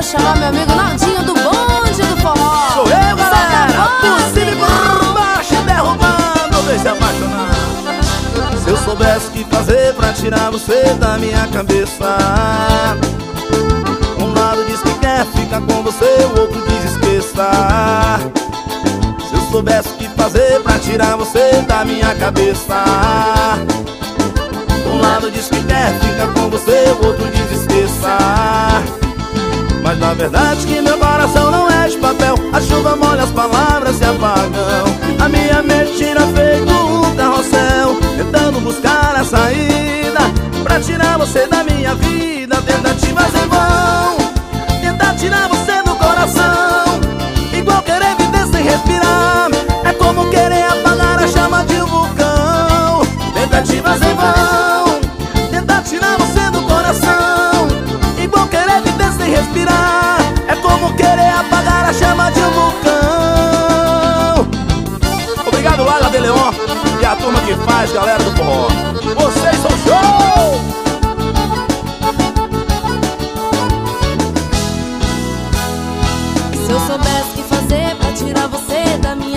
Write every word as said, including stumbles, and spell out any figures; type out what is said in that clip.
chamar meu amigo Naldinho do bonde do forró. Sou eu, galera, por cima e por baixo, derrubando, vem se apaixonar. Se eu soubesse o que fazer pra tirar você da minha cabeça. Um lado diz que quer ficar com você, o outro diz esqueça. Se eu soubesse o que fazer pra tirar você da minha cabeça. Um lado diz que quer ficar com você, o outro diz esqueça. Mas na verdade que meu coração não é de papel. A chuva molha, as palavras se apagam. A minha mente tira feito um carrossel, tentando buscar a saída pra tirar você da minha vida. Tentativas em vão, tentar tirar você do coração, igual querer viver sem respirar. É como querer apagar a chama de um vulcão. Tentativas em vão, tentar tirar você do coração, igual querer viver sem respirar. É como querer apagar a chama de um vulcão. Obrigado, Laila de Leon e a turma que faz, galera do forró. Vocês são show! Se eu soubesse o que fazer pra tirar você da minha